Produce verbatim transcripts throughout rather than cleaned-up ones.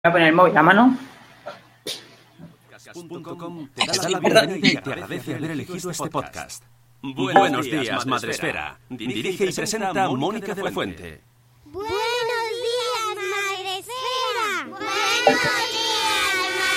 Voy a poner el móvil a mano. Te da la bienvenida y te agradece haber elegido este podcast. Buenos días, Madresfera. Dirige y presenta Mónica de la Fuente. Buenos días, Madresfera. Buenos días,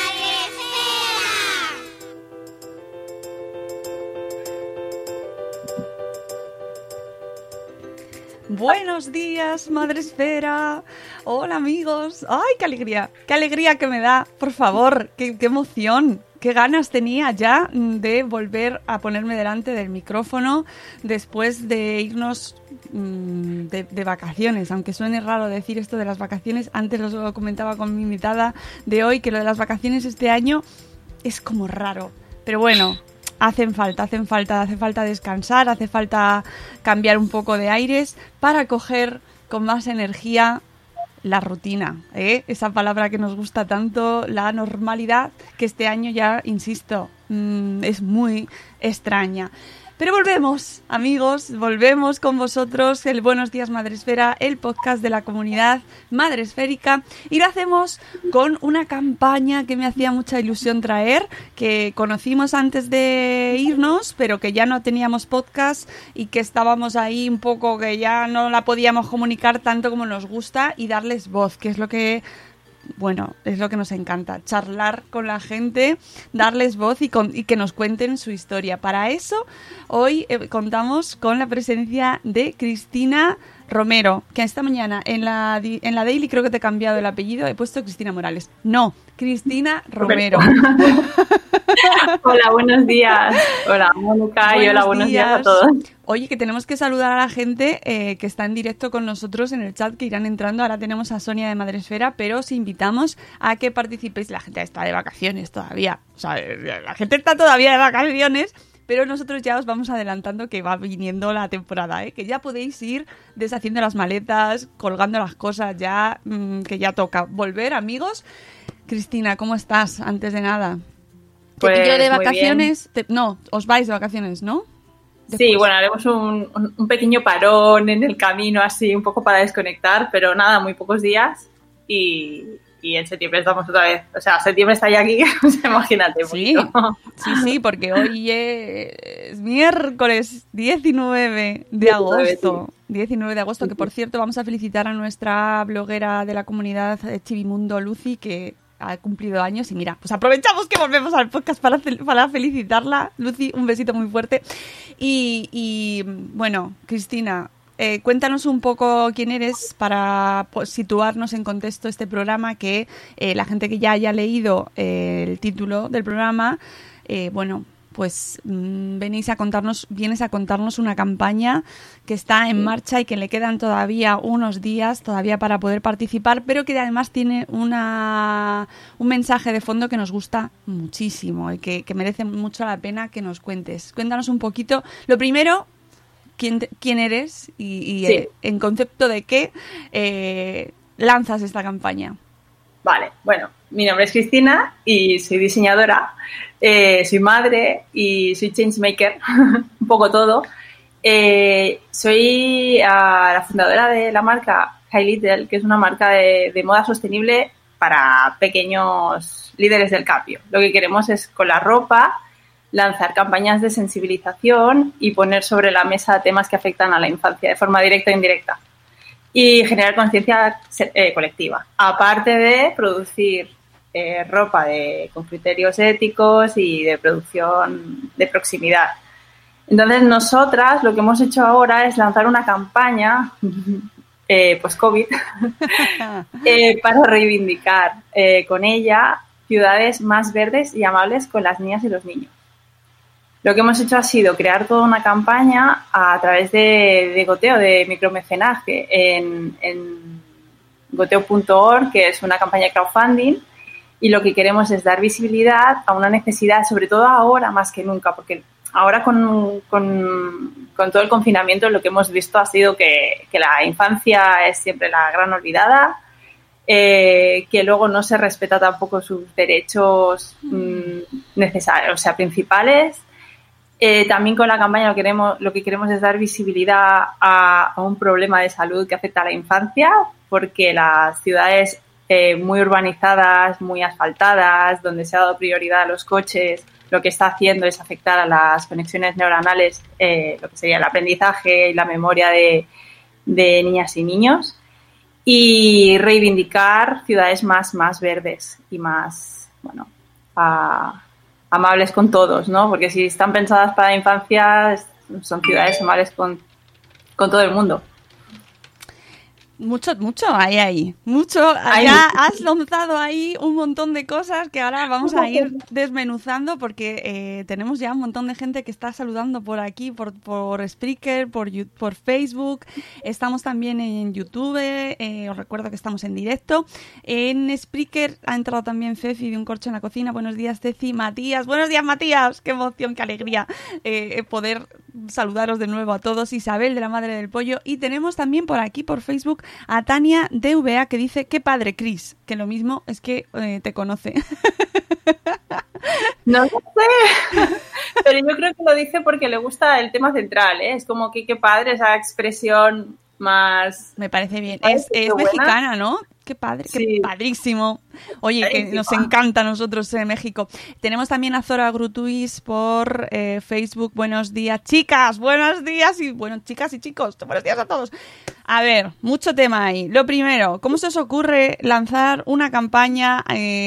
Madresfera. Buenos días, Madresfera. Hola, amigos. ¡Ay, qué alegría! ¡Qué alegría que me da! Por favor, qué, qué emoción. Qué ganas tenía ya de volver a ponerme delante del micrófono después de irnos mmm, de, de vacaciones. Aunque suene raro decir esto de las vacaciones, antes lo comentaba con mi invitada de hoy, que lo de las vacaciones este año es como raro. Pero bueno, hacen falta, hacen falta, hace falta descansar, hace falta cambiar un poco de aires para coger con más energía la rutina, ¿eh? Esa palabra que nos gusta tanto, la normalidad, que este año ya, insisto, mmm, es muy extraña. Pero volvemos, amigos, volvemos con vosotros, el Buenos Días Madresfera, el podcast de la comunidad madresférica, y lo hacemos con una campaña que me hacía mucha ilusión traer, que conocimos antes de irnos, pero que ya no teníamos podcast y que estábamos ahí un poco, que ya no la podíamos comunicar tanto como nos gusta y darles voz, que es lo que... Bueno, es lo que nos encanta, charlar con la gente, darles voz y, con, y que nos cuenten su historia. Para eso, hoy eh, contamos con la presencia de Cristina Romero, que esta mañana en la, en la Daily creo que te he cambiado el apellido, he puesto Cristina Morales. No, Cristina Romero. Hola, buenos días. Hola, Mónica, y hola, buenos días. días a todos. Oye, que tenemos que saludar a la gente eh, que está en directo con nosotros en el chat, que irán entrando. Ahora tenemos a Sonia de Madresfera, pero os invitamos a que participéis. La gente está de vacaciones todavía. O sea, la gente está todavía de vacaciones, pero nosotros ya os vamos adelantando que va viniendo la temporada, ¿eh? Que ya podéis ir deshaciendo las maletas, colgando las cosas, ya mmm, que ya toca volver, amigos. Cristina, ¿cómo estás? Antes de nada. ¿Te pues, pillo de vacaciones? Te, no, os vais de vacaciones, ¿no? Después. Sí, bueno, haremos un, un, un pequeño parón en el camino, así un poco para desconectar, pero nada, muy pocos días y, y en septiembre estamos otra vez. O sea, septiembre está ya aquí, o sea, imagínate. Sí, sí, sí, porque hoy es miércoles diecinueve de agosto. diecinueve de agosto, que por cierto vamos a felicitar a nuestra bloguera de la comunidad Chivimundo, Lucy, que ha cumplido años y mira, pues aprovechamos que volvemos al podcast para, para felicitarla. Lucy, un besito muy fuerte. Y, y bueno, Cristina, eh, cuéntanos un poco quién eres para pues, situarnos en contexto este programa, que eh, la gente que ya haya leído eh, el título del programa, eh, bueno, pues mmm, venís a contarnos, vienes a contarnos una campaña que está en marcha y que le quedan todavía unos días todavía para poder participar, pero que además tiene una un mensaje de fondo que nos gusta muchísimo y que, que merece mucho la pena que nos cuentes. Cuéntanos un poquito, lo primero, quién, te, quién eres y, y sí. eh, en concepto de qué eh, lanzas esta campaña. Vale, bueno, mi nombre es Cristina y soy diseñadora, eh, soy madre y soy changemaker, un poco todo. Eh, soy uh, la fundadora de la marca High Little, que es una marca de, de moda sostenible para pequeños líderes del cambio. Lo que queremos es, con la ropa, lanzar campañas de sensibilización y poner sobre la mesa temas que afectan a la infancia de forma directa e indirecta. Y generar conciencia eh, colectiva, aparte de producir eh, ropa de, con criterios éticos y de producción de proximidad. Entonces, nosotras lo que hemos hecho ahora es lanzar una campaña eh, post-COVID eh, para reivindicar eh, con ella ciudades más verdes y amables con las niñas y los niños. Lo que hemos hecho ha sido crear toda una campaña a través de, de goteo, de micromecenaje en, en goteo punto org, que es una campaña de crowdfunding, y lo que queremos es dar visibilidad a una necesidad, sobre todo ahora más que nunca, porque ahora con, con, con todo el confinamiento lo que hemos visto ha sido que, que la infancia es siempre la gran olvidada, eh, que luego no se respeta tampoco sus derechos mmm, necesarios, o sea, principales. Eh, también con la campaña lo, queremos, lo que queremos es dar visibilidad a, a un problema de salud que afecta a la infancia, porque las ciudades eh, muy urbanizadas, muy asfaltadas, donde se ha dado prioridad a los coches, lo que está haciendo es afectar a las conexiones neuronales, eh, lo que sería el aprendizaje y la memoria de, de niñas y niños, y reivindicar ciudades más, más verdes y más, bueno, a, amables con todos, ¿no? Porque si están pensadas para la infancia, son ciudades amables con, con todo el mundo. Mucho, mucho hay ahí, mucho. Hay Ya mucho. has lanzado ahí un montón de cosas que ahora vamos a ir desmenuzando porque eh, tenemos ya un montón de gente que está saludando por aquí, por, por Spreaker, por, You- por Facebook. Estamos también en YouTube, eh, os recuerdo que estamos en directo. En Spreaker ha entrado también Fefi de Un Corcho en la Cocina. Buenos días, Ceci. Matías, buenos días, Matías. Qué emoción, qué alegría eh, poder saludaros de nuevo a todos. Isabel de la Madre del Pollo. Y tenemos también por aquí, por Facebook, a Tania D V A que dice, qué padre, Cris, que lo mismo es que eh, te conoce. No lo sé, pero yo creo que lo dice porque le gusta el tema central, ¿eh? Es como que qué padre esa expresión más... Me parece bien. Ay, Es, qué es buena. mexicana, ¿no? Qué padre, qué Sí. padrísimo. Oye, que Padrísimo. nos encanta a nosotros en México. Tenemos también a Zora Grutuis por eh, Facebook. Buenos días, chicas. Buenos días y bueno, chicas y chicos. Buenos días a todos. A ver, mucho tema ahí. Lo primero, ¿cómo se os ocurre lanzar una campaña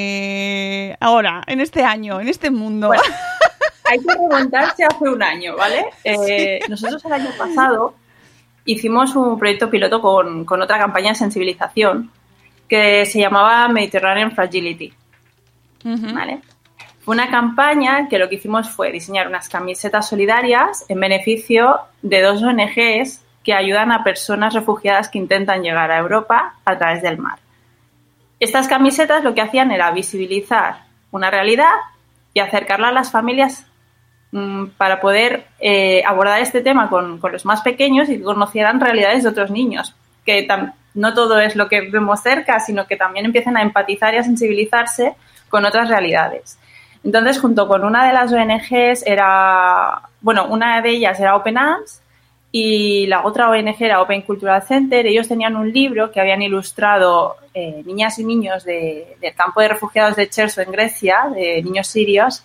eh, ahora, en este año, en este mundo? Bueno, hay que remontarse hace un año, ¿vale? Eh, nosotros el año pasado hicimos un proyecto piloto con, con otra campaña de sensibilización que se llamaba Mediterranean Fragility, Ujú. ¿vale? Fue una campaña que lo que hicimos fue diseñar unas camisetas solidarias en beneficio de dos O N Ges que ayudan a personas refugiadas que intentan llegar a Europa a través del mar. Estas camisetas lo que hacían era visibilizar una realidad y acercarla a las familias mmm, para poder eh, abordar este tema con, con los más pequeños y que conocieran realidades de otros niños, que tam- no todo es lo que vemos cerca, sino que también empiecen a empatizar y a sensibilizarse con otras realidades. Entonces, junto con una de las O N Ges era, bueno, una de ellas era Open Arms y la otra O N G era Open Cultural Center. Ellos tenían un libro que habían ilustrado eh, niñas y niños de, del campo de refugiados de Cherso en Grecia, de niños sirios,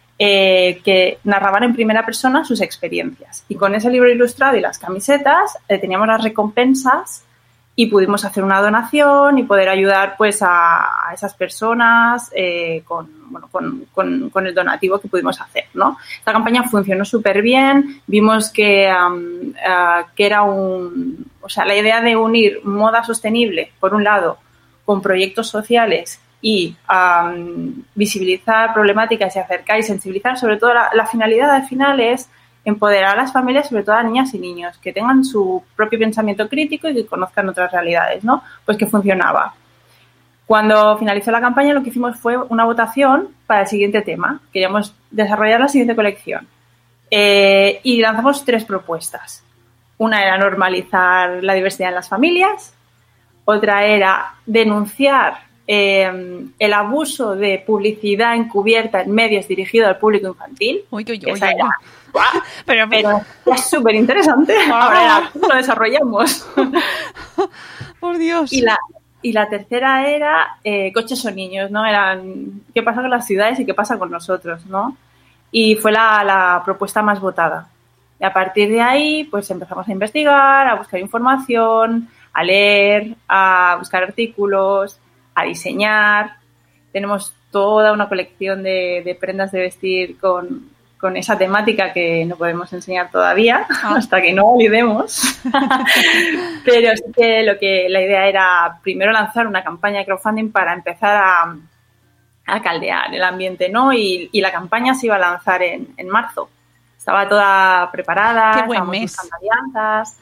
eh, que narraban en primera persona sus experiencias. Y con ese libro ilustrado y las camisetas eh, teníamos las recompensas y pudimos hacer una donación y poder ayudar pues a, a esas personas eh, con, bueno, con, con, con el donativo que pudimos hacer, ¿no? Esta campaña funcionó súper bien, vimos que, um, uh, que era un... O sea, la idea de unir moda sostenible, por un lado, con proyectos sociales y um, visibilizar problemáticas y acercar y sensibilizar, sobre todo la, la finalidad al final es empoderar a las familias, sobre todo a niñas y niños, que tengan su propio pensamiento crítico y que conozcan otras realidades, ¿no? Pues que funcionaba. Cuando finalizó la campaña, lo que hicimos fue una votación para el siguiente tema. Queríamos desarrollar la siguiente colección. Eh, y lanzamos tres propuestas. Una era normalizar la diversidad en las familias. Otra era denunciar eh, el abuso de publicidad encubierta en medios dirigido al público infantil. Uy, uy, Que uy, esa uy. era, ¡guau! Pero, Pero es súper interesante. Ahora era, ¿cómo lo desarrollamos? por Dios. Y la, y la tercera era eh, coches o niños, ¿no? Eran qué pasa con las ciudades y qué pasa con nosotros, ¿no? Y fue la, la propuesta más votada. Y a partir de ahí, pues empezamos a investigar, a buscar información, a leer, a buscar artículos, a diseñar. Tenemos toda una colección de, de prendas de vestir con, con esa temática que no podemos enseñar todavía Ah. hasta que no validemos. Pero sí que lo que la idea era primero lanzar una campaña de crowdfunding para empezar a, a caldear el ambiente, ¿no? Y, y la campaña se iba a lanzar en, en marzo. Estaba toda preparada, Qué buen estábamos mes. buscando alianzas.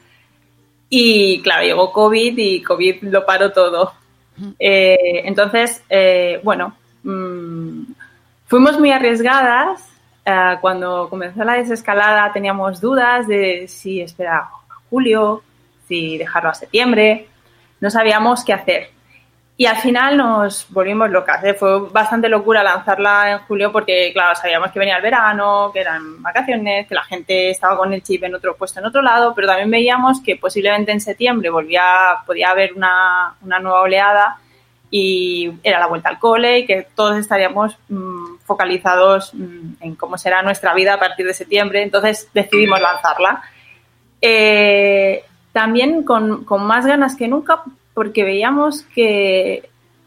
Y claro, llegó COVID y COVID lo paró todo. Eh, entonces, eh, bueno, mmm, fuimos muy arriesgadas. Eh, cuando comenzó la desescalada teníamos dudas de si esperar a julio, si dejarlo a septiembre. No sabíamos qué hacer. Y al final nos volvimos locas, ¿eh? Fue bastante locura lanzarla en julio porque, claro, sabíamos que venía el verano, que eran vacaciones, que la gente estaba con el chip en otro puesto en otro lado, pero también veíamos que posiblemente en septiembre volvía, podía haber una, una nueva oleada y era la vuelta al cole y que todos estaríamos mmm, focalizados mmm, en cómo será nuestra vida a partir de septiembre. Entonces decidimos lanzarla. Eh, también con, con más ganas que nunca, porque veíamos que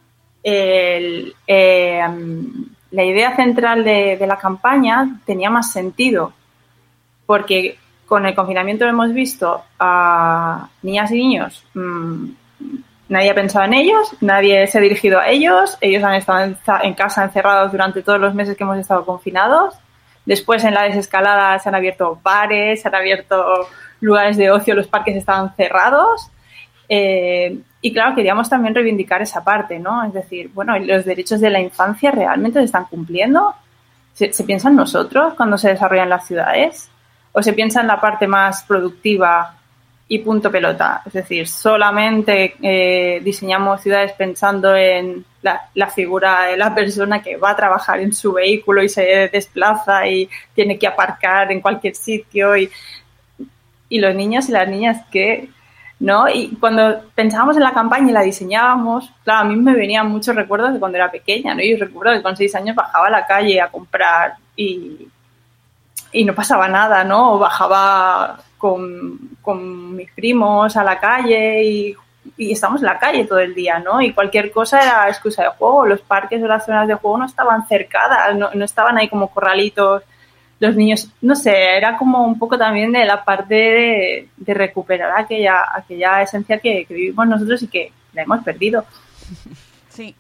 el, eh, la idea central de, de la campaña tenía más sentido, porque con el confinamiento hemos visto a niñas y niños, mmm, nadie ha pensado en ellos, nadie se ha dirigido a ellos, ellos han estado en, en casa encerrados durante todos los meses que hemos estado confinados. Después, en la desescalada, se han abierto bares, se han abierto lugares de ocio, los parques estaban cerrados. Eh, y claro, queríamos también reivindicar esa parte, ¿no? Es decir, bueno, ¿los derechos de la infancia realmente se están cumpliendo? ¿Se, se piensa en nosotros cuando se desarrollan las ciudades? ¿O se piensa en la parte más productiva y punto pelota? Es decir, solamente eh, diseñamos ciudades pensando en la, la figura de la persona que va a trabajar en su vehículo y se desplaza y tiene que aparcar en cualquier sitio y, y los niños y las niñas que, ¿no? Y cuando pensábamos en la campaña y la diseñábamos, claro, a mí me venían muchos recuerdos de cuando era pequeña, ¿no? Yo recuerdo que con seis años bajaba a la calle a comprar y, y no pasaba nada, ¿no? O bajaba Con, con mis primos a la calle y, y estamos en la calle todo el día, ¿no? Y cualquier cosa era excusa de juego. Los parques o las zonas de juego no estaban cercadas, no, no estaban ahí como corralitos. Los niños, no sé, era como un poco también de la parte de, de recuperar aquella, aquella esencia que, que vivimos nosotros y que la hemos perdido. Sí.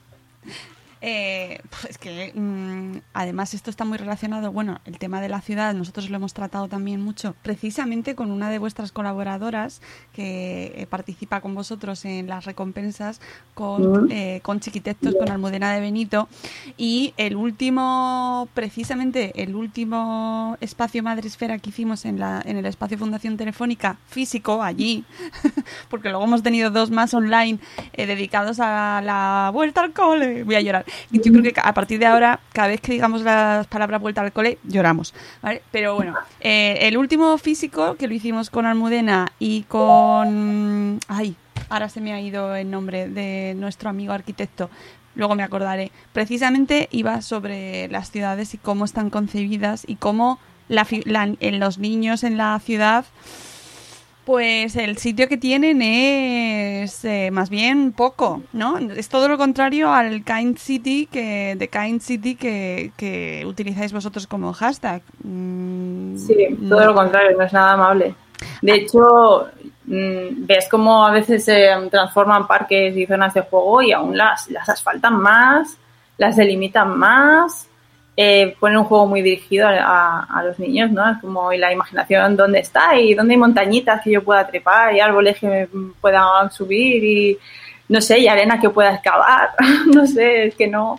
Eh, es que mmm, además esto está muy relacionado, bueno, el tema de la ciudad, nosotros lo hemos tratado también mucho, precisamente con una de vuestras colaboradoras que eh, participa con vosotros en las recompensas con, eh, con Chiquitectos, con Almudena de Benito, y el último, precisamente el último espacio Madresfera que hicimos en, la, en el espacio Fundación Telefónica físico allí, porque luego hemos tenido dos más online eh, dedicados a la vuelta al cole, voy a llorar. Y yo creo que a partir de ahora, cada vez que digamos las palabras vuelta al cole, lloramos, ¿vale? Pero bueno, eh, el último físico que lo hicimos con Almudena y con... Ay, ahora se me ha ido el nombre de nuestro amigo arquitecto, luego me acordaré. Precisamente iba sobre las ciudades y cómo están concebidas y cómo la, la, en los niños en la ciudad... Pues el sitio que tienen es eh, más bien poco, ¿no? Es todo lo contrario al Kind City, que de Kind City que, que utilizáis vosotros como hashtag. Mm, sí, todo no. Lo contrario, no es nada amable. De hecho, mmm, ves cómo a veces se eh, transforman parques y zonas de juego y aún las, las asfaltan más, las delimitan más. Eh, ponen un juego muy dirigido a, a los niños, ¿no? Es como y la imaginación dónde está y dónde hay montañitas que yo pueda trepar y árboles que me puedan subir y no sé, y arena que pueda excavar. No sé, es que no...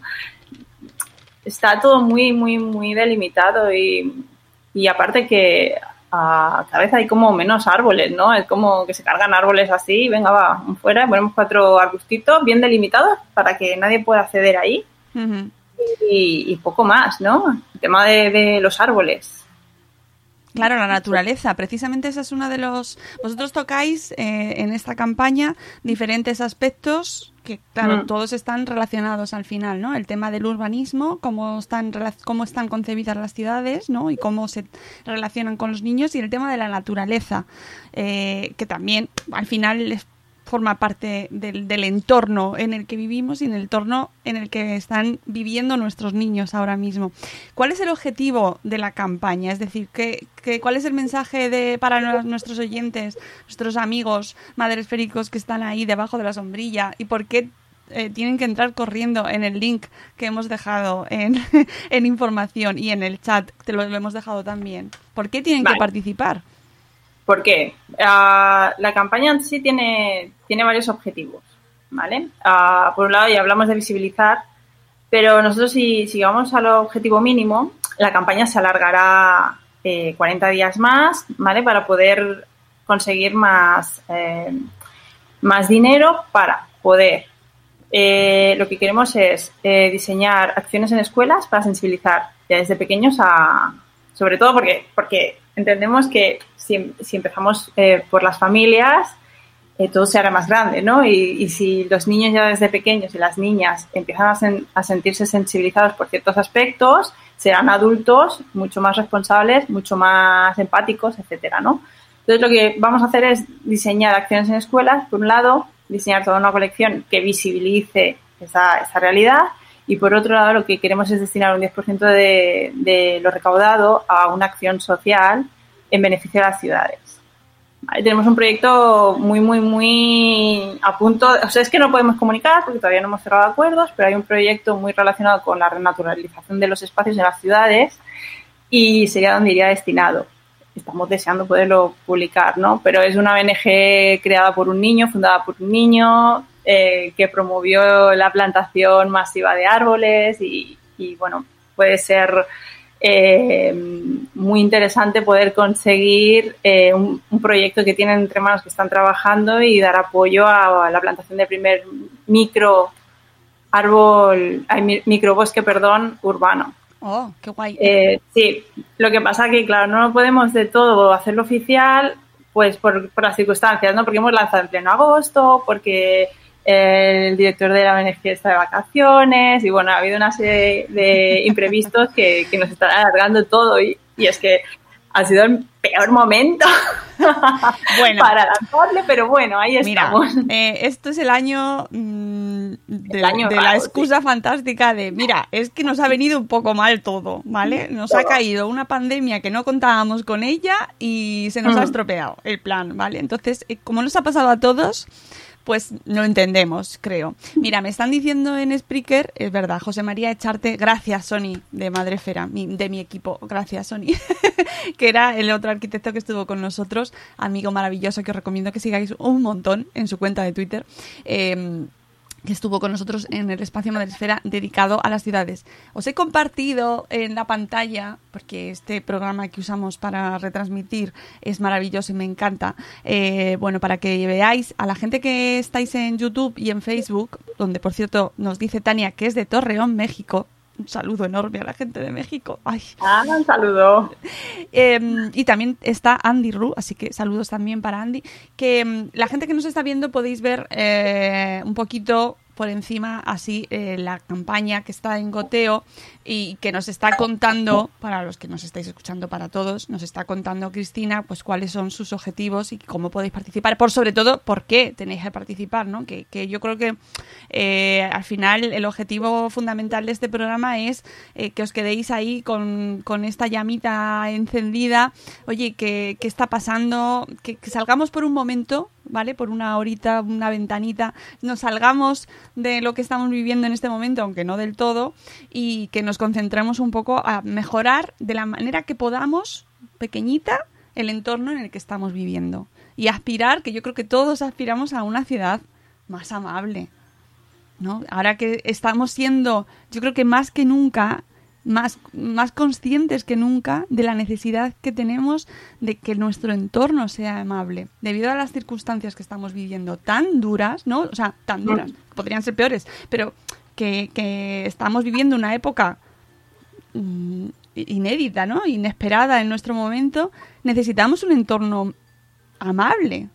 Está todo muy, muy, muy delimitado y, y aparte que a cada vez hay como menos árboles, ¿no? Es como que se cargan árboles así, venga, va, fuera, ponemos cuatro arbustitos bien delimitados para que nadie pueda acceder ahí. Uh-huh. Y, y poco más, ¿no? El tema de, de los árboles. Claro, la naturaleza. Precisamente esa es una de los... Vosotros tocáis eh, en esta campaña diferentes aspectos que, claro, mm. todos están relacionados al final, ¿no? El tema del urbanismo, cómo están, cómo están concebidas las ciudades, ¿no? Y cómo se relacionan con los niños, y el tema de la naturaleza, eh, que también al final les forma parte del, del entorno en el que vivimos y en el entorno en el que están viviendo nuestros niños ahora mismo. ¿Cuál es el objetivo de la campaña? Es decir, ¿qué, qué, ¿cuál es el mensaje de para nuestros oyentes, nuestros amigos madresféricos que están ahí debajo de la sombrilla? ¿Y por qué eh, tienen que entrar corriendo en el link que hemos dejado en, en información y en el chat? Te lo, lo hemos dejado también. ¿Por qué tienen vale. que participar? ¿Por qué? Uh, la campaña en sí tiene, tiene varios objetivos, ¿vale? Uh, por un lado, ya hablamos de visibilizar, pero nosotros si, si vamos al objetivo mínimo, la campaña se alargará eh, cuarenta días más, ¿vale? Para poder conseguir más, eh, más dinero para poder. Eh, lo que queremos es eh, diseñar acciones en escuelas para sensibilizar ya desde pequeños a... Sobre todo porque, porque entendemos que si, si empezamos eh, por las familias, eh, todo se hará más grande, ¿no? Y, y si los niños ya desde pequeños y las niñas empiezan a, sen- a sentirse sensibilizados por ciertos aspectos, serán adultos mucho más responsables, mucho más empáticos, etcétera, ¿no? Entonces, lo que vamos a hacer es diseñar acciones en escuelas, por un lado, diseñar toda una colección que visibilice esa, esa realidad, y por otro lado, lo que queremos es destinar un diez por ciento de, de lo recaudado a una acción social en beneficio de las ciudades. Vale, tenemos un proyecto muy, muy, muy a punto, o sea, es que no podemos comunicar porque todavía no hemos cerrado acuerdos, pero hay un proyecto muy relacionado con la renaturalización de los espacios en las ciudades y sería donde iría destinado. Estamos deseando poderlo publicar, ¿no? Pero es una O N Ge creada por un niño, fundada por un niño, eh, que promovió la plantación masiva de árboles y, y bueno, puede ser eh, muy interesante poder conseguir eh, un, un proyecto que tienen entre manos que están trabajando y dar apoyo a, a la plantación del primer micro árbol, ay, microbosque, perdón, urbano. Oh, qué guay. Eh, sí, lo que pasa que, claro, no podemos de todo hacerlo oficial, pues por, por las circunstancias, ¿no? Porque hemos lanzado en pleno agosto, porque el director de la O N Ge está de vacaciones y, bueno, ha habido una serie de imprevistos que, que nos están alargando todo y, y es que ha sido el peor momento bueno, para lanzarle, pero bueno, ahí mira, estamos. Eh, esto es el año, mmm, de, el año de raro, la excusa sí. fantástica de, mira, es que nos ha venido un poco mal todo, ¿vale? Nos todo. Ha caído una pandemia que no contábamos con ella y se nos mm. ha estropeado el plan, ¿vale? Entonces, eh, como nos ha pasado a todos, pues lo entendemos, creo. Mira, me están diciendo en Spreaker, es verdad, José María Echarte, gracias, Sony, de Madrefera, mi, de mi equipo, gracias, Sony, que era el otro arquitecto que estuvo con nosotros, amigo maravilloso que os recomiendo que sigáis un montón en su cuenta de Twitter, eh, que estuvo con nosotros en el espacio Madresfera dedicado a las ciudades. Os he compartido en la pantalla, porque este programa que usamos para retransmitir es maravilloso y me encanta, eh, bueno, para que veáis a la gente que estáis en YouTube y en Facebook, donde, por cierto, nos dice Tania que es de Torreón, México. Un saludo enorme a la gente de México. Ay. Ah, un saludo. Eh, y también está Andy Ru, así que saludos también para Andy. Que um, la gente que nos está viendo podéis ver eh, un poquito por encima así eh, la campaña que está en goteo y que nos está contando, para los que nos estáis escuchando, para todos, nos está contando Cristina pues cuáles son sus objetivos y cómo podéis participar, por sobre todo por qué tenéis que participar, ¿no? Que, que yo creo que eh, al final el objetivo fundamental de este programa es eh, que os quedéis ahí con, con esta llamita encendida, oye, ¿qué, qué está pasando? Que, que salgamos por un momento, ¿vale? Por una horita, una ventanita, nos salgamos de lo que estamos viviendo en este momento, aunque no del todo, y que nos concentremos un poco a mejorar de la manera que podamos, pequeñita, el entorno en el que estamos viviendo. Y aspirar, que yo creo que todos aspiramos a una ciudad más amable, ¿no? Ahora que estamos siendo, yo creo que más que nunca, más, más conscientes que nunca de la necesidad que tenemos de que nuestro entorno sea amable, debido a las circunstancias que estamos viviendo tan duras, ¿no? O sea, tan duras, podrían ser peores, pero que, que estamos viviendo una época mmm, inédita, ¿no? Inesperada en nuestro momento. Necesitamos un entorno amable.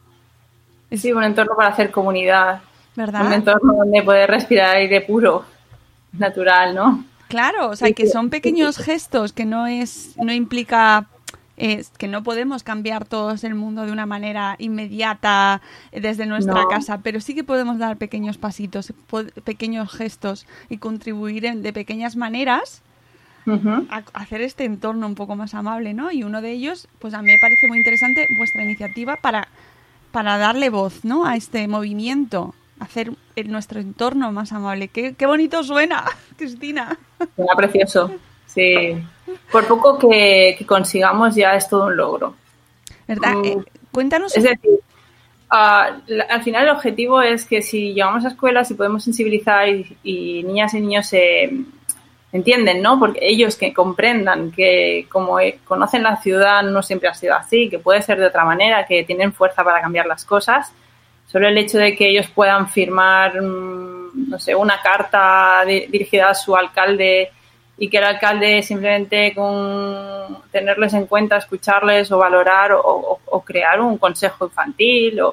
Sí, un entorno para hacer comunidad. ¿Verdad? Un entorno donde poder respirar aire puro, natural, ¿no? Claro, o sea, que son pequeños gestos, que no es, no implica, eh, que no podemos cambiar todos el mundo de una manera inmediata desde nuestra no. casa, pero sí que podemos dar pequeños pasitos, po- pequeños gestos y contribuir en, de pequeñas maneras uh-huh. a, a hacer este entorno un poco más amable, ¿no? Y uno de ellos, pues a mí me parece muy interesante vuestra iniciativa para, para darle voz, ¿no? A este movimiento. Hacer el, nuestro entorno más amable. ¡Qué, qué bonito suena, Cristina! Suena precioso, sí. Por poco que, que consigamos ya es todo un logro. ¿Verdad? Um, eh, cuéntanos. Es decir, uh, la, al final el objetivo es que si llegamos a escuelas y podemos sensibilizar y, y niñas y niños se eh, entienden, ¿no? Porque ellos que comprendan que como conocen la ciudad no siempre ha sido así, que puede ser de otra manera, que tienen fuerza para cambiar las cosas. Solo el hecho de que ellos puedan firmar, no sé, una carta de, dirigida a su alcalde y que el alcalde simplemente con tenerles en cuenta, escucharles o valorar o, o, o crear un consejo infantil o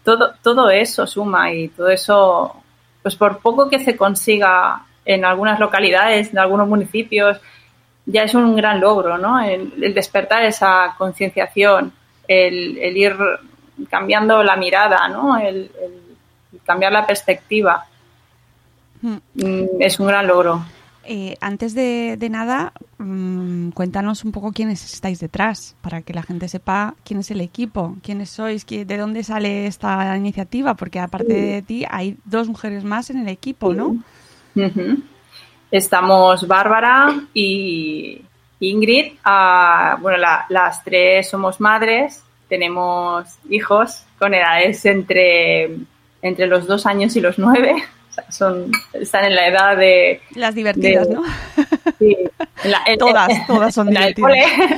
todo, todo eso suma y todo eso, pues por poco que se consiga en algunas localidades, en algunos municipios, ya es un gran logro, ¿no? El, el despertar esa concienciación, el, el ir cambiando la mirada, ¿no? El, el cambiar la perspectiva. Hmm. Es un gran logro. Eh, antes de, de nada, mmm, cuéntanos un poco quiénes estáis detrás, para que la gente sepa quién es el equipo, quiénes sois, qué, de dónde sale esta iniciativa, porque aparte de ti hay dos mujeres más en el equipo, ¿no? Uh-huh. Estamos Bárbara y Ingrid. Uh, bueno, la, las tres somos madres, tenemos hijos con edades entre, entre los dos años y los nueve. O sea, son, están en la edad de... Las divertidas, de, ¿no? Sí. En la, en, todas, en, todas son divertidas.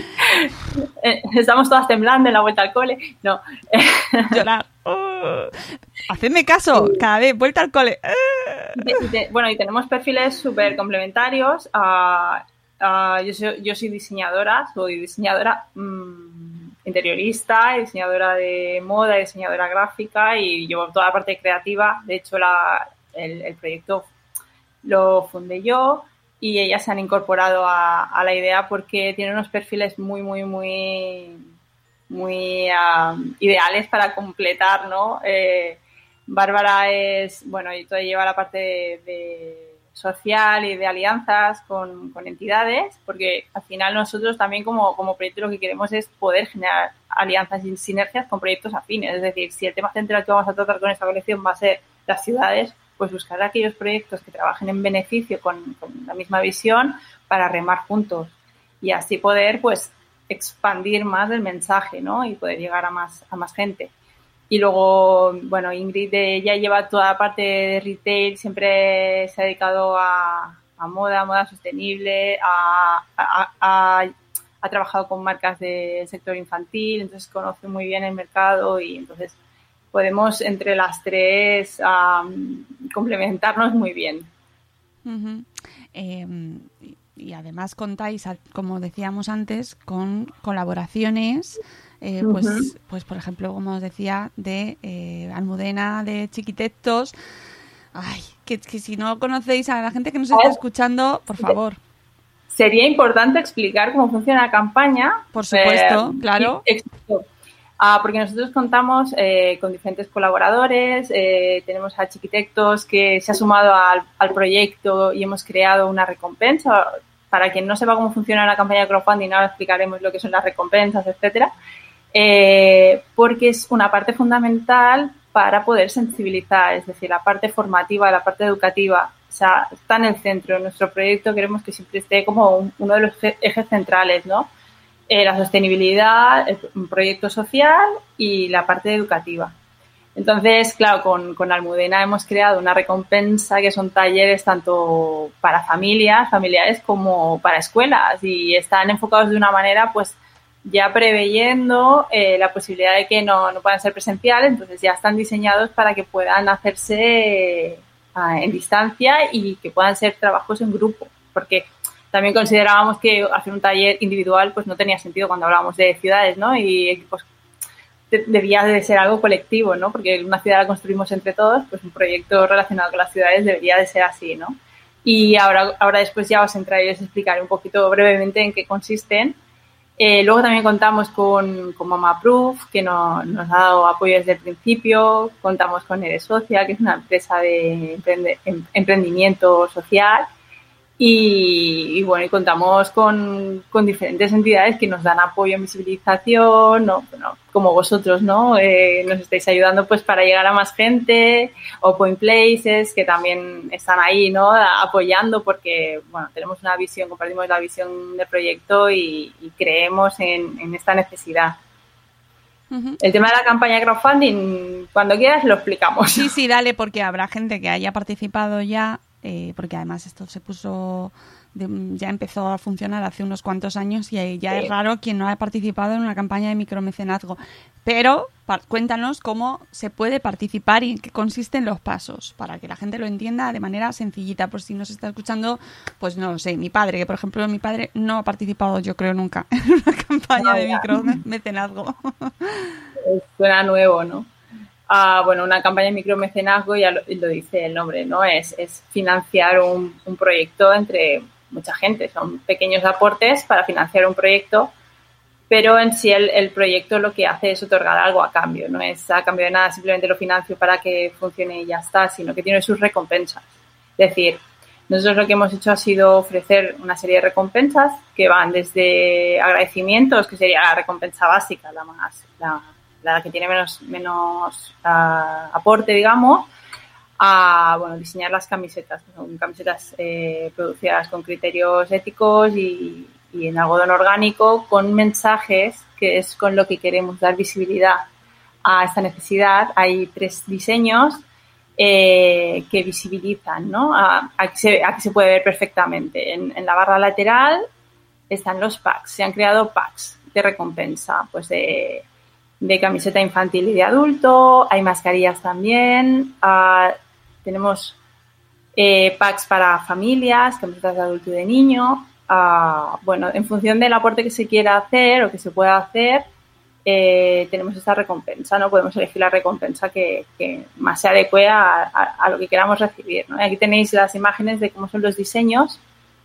Estamos todas temblando en la vuelta al cole. No. Llorar. Uh, hacedme caso, cada vez, vuelta al cole. Uh. De, de, bueno, y tenemos perfiles súper complementarios. Uh, uh, yo, soy, yo soy diseñadora, soy diseñadora mmm, interiorista, diseñadora de moda, diseñadora gráfica y llevo toda la parte creativa. De hecho, la... El, el proyecto lo fundé yo y ellas se han incorporado a, a la idea porque tienen unos perfiles muy, muy, muy, muy um, ideales para completar, ¿no? Eh, Bárbara es, bueno, y todo lleva la parte de, de social y de alianzas con, con entidades, porque al final nosotros también como, como proyecto lo que queremos es poder generar alianzas y sinergias con proyectos afines. Es decir, si el tema central que vamos a tratar con esta colección va a ser las ciudades, pues buscar aquellos proyectos que trabajen en beneficio con, con la misma visión para remar juntos y así poder pues expandir más el mensaje, ¿no? Y poder llegar a más, a más gente. Y luego, bueno, Ingrid ella lleva toda la parte de retail, siempre se ha dedicado a, a moda, moda sostenible, a, a, a, ha trabajado con marcas del sector infantil, entonces conoce muy bien el mercado y entonces podemos entre las tres um, complementarnos muy bien. Uh-huh. Eh, y además contáis, como decíamos antes, con colaboraciones, eh, uh-huh. pues, pues por ejemplo, como os decía, de eh, Almudena, de Chiquitectos. Ay, que, que si no conocéis a la gente que nos está escuchando, por favor. Sería importante explicar cómo funciona la campaña. Por supuesto, eh, claro. Explico. Ah, porque nosotros contamos eh, con diferentes colaboradores, eh, tenemos a Chiquitectos que se ha sumado al, al proyecto y hemos creado una recompensa. Para quien no sepa cómo funciona la campaña de crowdfunding, ahora explicaremos lo que son las recompensas, etcétera, eh, porque es una parte fundamental para poder sensibilizar, es decir, la parte formativa, la parte educativa, o sea, está en el centro de nuestro proyecto, queremos que siempre esté como un, uno de los ejes centrales, ¿no? Eh, la sostenibilidad, el, un proyecto social y la parte educativa. Entonces, claro, con, con Almudena hemos creado una recompensa que son talleres tanto para familias, familiares como para escuelas y están enfocados de una manera, pues, ya preveyendo eh, la posibilidad de que no, no puedan ser presenciales, entonces ya están diseñados para que puedan hacerse eh, en distancia y que puedan ser trabajos en grupo, porque también considerábamos que hacer un taller individual pues no tenía sentido cuando hablábamos de ciudades, ¿no? Y equipos de, debía de ser algo colectivo, ¿no? Porque una ciudad la construimos entre todos, pues un proyecto relacionado con las ciudades debería de ser así, ¿no? Y ahora, ahora después ya os entraré a explicar un poquito brevemente en qué consisten. Eh, luego también contamos con, con Mama Proof, que no, nos ha dado apoyo desde el principio. Contamos con Eres Socia, que es una empresa de emprende, em, emprendimiento social. Y, y bueno, y contamos con, con diferentes entidades que nos dan apoyo en visibilización, ¿no? Bueno, como vosotros, ¿no? Eh, nos estáis ayudando pues para llegar a más gente, o Point Places, que también están ahí, ¿no? Apoyando porque, bueno, tenemos una visión, compartimos la visión del proyecto y, y creemos en, en esta necesidad. Uh-huh. El tema de la campaña de crowdfunding, cuando quieras lo explicamos. Sí, sí, dale, porque habrá gente que haya participado ya. Eh, porque además esto se puso, de, ya empezó a funcionar hace unos cuantos años y ya sí. Es raro quien no haya participado en una campaña de micromecenazgo. Pero pa- cuéntanos cómo se puede participar y en qué consisten los pasos, para que la gente lo entienda de manera sencillita. Por si nos está escuchando, pues no lo sé, mi padre, que por ejemplo mi padre no ha participado, yo creo, nunca en una campaña no, de micromecenazgo. Suena nuevo, ¿no? a, bueno, una campaña de micromecenazgo, ya lo, lo dice el nombre, ¿no? Es, es financiar un, un proyecto entre mucha gente. Son pequeños aportes para financiar un proyecto, pero en sí el, el proyecto lo que hace es otorgar algo a cambio. No es a cambio de nada, simplemente lo financio para que funcione y ya está, sino que tiene sus recompensas. Es decir, nosotros lo que hemos hecho ha sido ofrecer una serie de recompensas que van desde agradecimientos, que sería la recompensa básica, la más la, la que tiene menos, menos uh, aporte, digamos, a bueno, diseñar las camisetas. Son camisetas eh, producidas con criterios éticos y, y en algodón orgánico, con mensajes, que es con lo que queremos dar visibilidad a esta necesidad. Hay tres diseños Eh, que visibilizan, ¿no? A, a, que se, a que se puede ver perfectamente. En, en la barra lateral están los packs. Se han creado packs de recompensa, pues de, de camiseta infantil y de adulto. Hay mascarillas también. Uh, tenemos eh, packs para familias, camisetas de adulto y de niño. Uh, bueno, en función del aporte que se quiera hacer o que se pueda hacer, Eh, tenemos esta recompensa, ¿no? Podemos elegir la recompensa que, que más se adecue a, a, a lo que queramos recibir, ¿no? Aquí tenéis las imágenes de cómo son los diseños.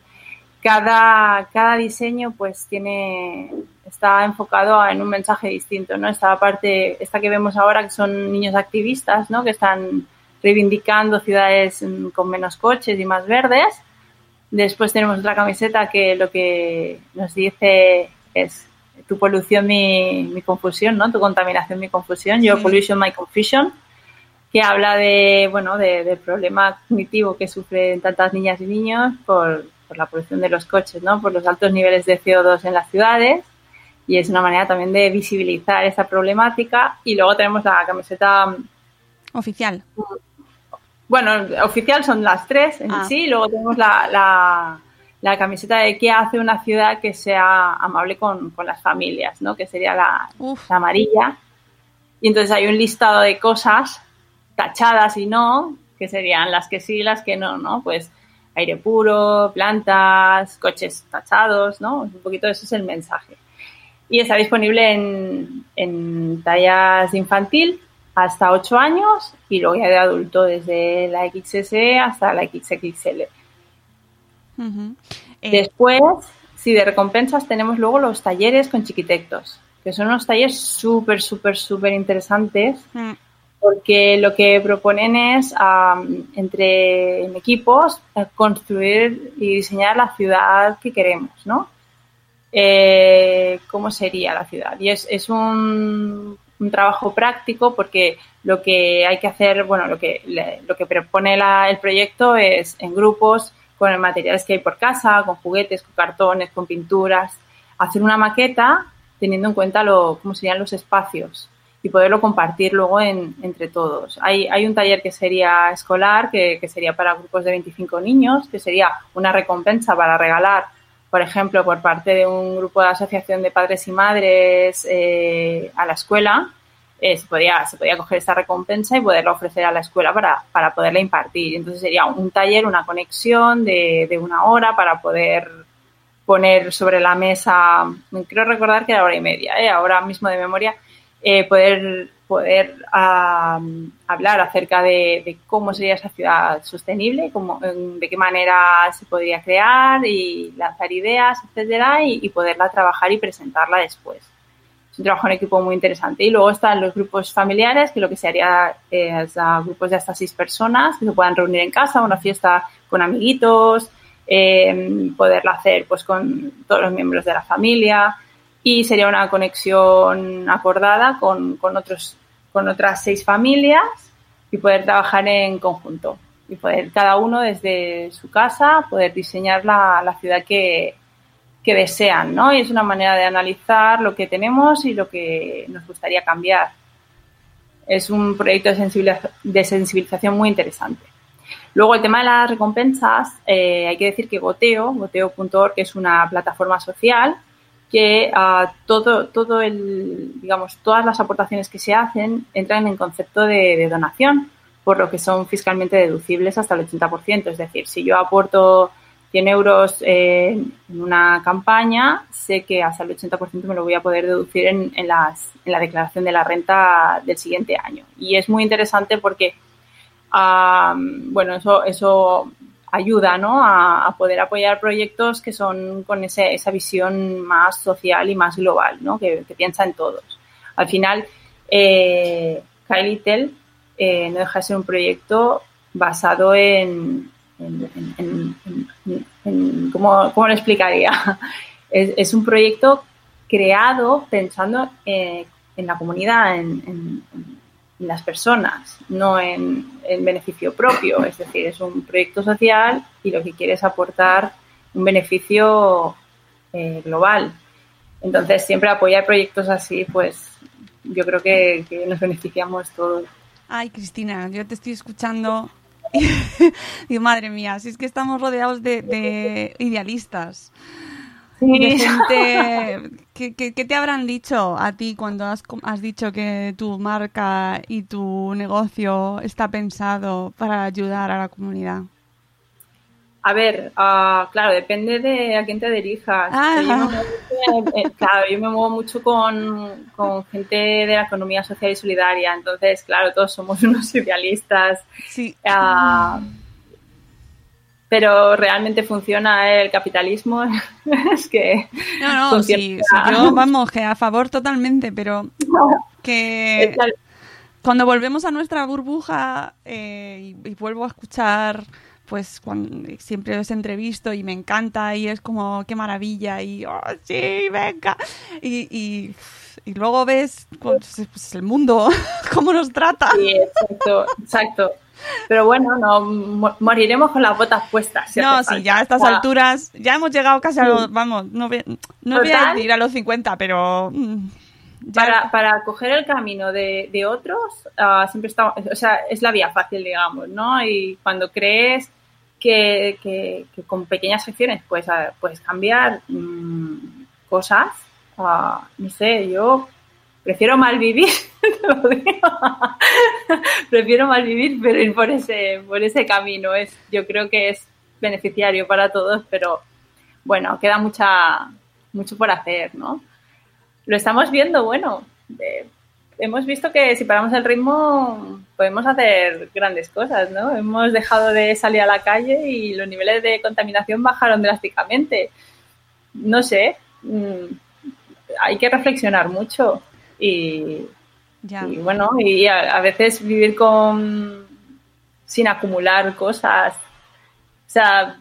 Cada, cada diseño, pues, tiene está enfocado en un mensaje distinto, ¿no? Esta parte, esta que vemos ahora, que son niños activistas, ¿no? Que están reivindicando ciudades con menos coches y más verdes. Después tenemos otra camiseta que lo que nos dice es: tu polución, mi, mi confusión, ¿no? Tu contaminación, mi confusión. Your sí. pollution, my confusion. Que habla de, bueno, de, del problema cognitivo que sufren tantas niñas y niños por, por la polución de los coches, ¿no? Por los altos niveles de C O dos en las ciudades. Y es una manera también de visibilizar esa problemática. Y luego tenemos la camiseta oficial. Bueno, oficial son las tres en ah. sí. Luego tenemos la... la la camiseta de qué hace una ciudad que sea amable con, con las familias, ¿no? Que sería la, la amarilla. Y entonces hay un listado de cosas tachadas y no, que serían las que sí, las que no, ¿no? Pues aire puro, plantas, coches tachados, ¿no? Un poquito eso es el mensaje. Y está disponible en, en tallas de infantil hasta ocho años y luego ya de adulto desde la equis ese hasta la equis equis ele. Uh-huh. eh. Después, sí, de recompensas tenemos luego los talleres con chiquitectos, que son unos talleres súper, súper, súper interesantes, uh-huh. porque lo que proponen es, um, entre en equipos, construir y diseñar la ciudad que queremos, ¿no? Eh, ¿Cómo sería la ciudad? Y es, es un, un trabajo práctico porque lo que hay que hacer, bueno, lo que, lo que propone la, el proyecto es en grupos, con los materiales que hay por casa, con juguetes, con cartones, con pinturas, hacer una maqueta teniendo en cuenta lo, cómo serían los espacios y poderlo compartir luego en, entre todos. Hay, hay un taller que sería escolar, que, que sería para grupos de veinticinco niños, que sería una recompensa para regalar, por ejemplo, por parte de un grupo de asociación de padres y madres eh, a la escuela. Eh, se, podía, se podía coger esta recompensa y poderla ofrecer a la escuela para, para poderla impartir. Entonces sería un taller, una conexión de, de una hora para poder poner sobre la mesa, creo recordar que era hora y media, ¿eh? Ahora mismo de memoria, eh, poder, poder um, hablar acerca de, de cómo sería esa ciudad sostenible, cómo, de qué manera se podría crear y lanzar ideas, etcétera, y, y poderla trabajar y presentarla después. Un trabajo en equipo muy interesante. Y luego están los grupos familiares, que lo que se haría es a grupos de hasta seis personas que se puedan reunir en casa, una fiesta con amiguitos, eh, poderla hacer pues con todos los miembros de la familia, y sería una conexión acordada con, con otros con otras seis familias y poder trabajar en conjunto y poder cada uno desde su casa poder diseñar la, la ciudad que que desean, ¿no? Y es una manera de analizar lo que tenemos y lo que nos gustaría cambiar. Es un proyecto de, sensibiliz- de sensibilización muy interesante. Luego, el tema de las recompensas, eh, hay que decir que Goteo, goteo punto org, es una plataforma social que uh, todo, todo el, digamos, todas las aportaciones que se hacen entran en concepto de, de donación, por lo que son fiscalmente deducibles hasta el ochenta por ciento. Es decir, si yo aporto cien euros eh, en una campaña, sé que hasta el ochenta por ciento me lo voy a poder deducir en, en, las, en la declaración de la renta del siguiente año. Y es muy interesante porque, um, bueno, eso, eso ayuda, ¿no?, a, a poder apoyar proyectos que son con ese, esa visión más social y más global, ¿no?, que, que piensa en todos. Al final, eh, Kylitl eh, no deja de ser un proyecto basado en... En, en, en, en, en, ¿cómo, ¿Cómo lo explicaría? Es, es un proyecto creado pensando eh, en la comunidad, en, en, en las personas, no en, en beneficio propio. Es decir, es un proyecto social y lo que quiere es aportar un beneficio eh, global. Entonces, siempre apoyar proyectos así, pues yo creo que, que nos beneficiamos todos. Ay, Cristina, yo te estoy escuchando... Digo, madre mía, si es que estamos rodeados de, de idealistas, sí. De gente. ¿Qué, qué, qué te habrán dicho a ti cuando has, has dicho que tu marca y tu negocio está pensado para ayudar a la comunidad? A ver, uh, claro, depende de a quién te dirijas. Ah. Yo me muevo, eh, claro, yo me muevo mucho con, con gente de la economía social y solidaria, entonces, claro, todos somos unos idealistas. Sí. Uh, pero realmente funciona el capitalismo. Es que No, no, funciona. sí, sí, yo, vamos, que a favor totalmente, pero que cuando volvemos a nuestra burbuja eh, y, y vuelvo a escuchar... pues cuando siempre os entrevisto y me encanta y es como qué maravilla y oh, sí, venga y, y, y luego ves pues, pues, el mundo cómo nos trata. Sí, exacto, exacto. Pero bueno, no moriremos con las botas puestas. Si no, sí, ya a estas alturas ya hemos llegado casi a los, vamos, no, no voy a ir a los cincuenta, pero ya. Para, para coger el camino de, de otros, uh, siempre está, o sea, es la vía fácil, digamos, ¿no? Y cuando crees Que, que, que con pequeñas acciones puedes, puedes cambiar mmm, cosas. Uh, no sé, yo prefiero mal vivir, te lo digo. Prefiero mal vivir, pero ir por ese, por ese camino. Es, yo creo que es beneficiario para todos, pero bueno, queda mucha, mucho por hacer, ¿no? Lo estamos viendo, bueno, eh, hemos visto que si paramos el ritmo podemos hacer grandes cosas, ¿no? Hemos dejado de salir a la calle y los niveles de contaminación bajaron drásticamente. No sé, mmm, hay que reflexionar mucho y, ya. y bueno, y a, a veces vivir con sin acumular cosas. O sea,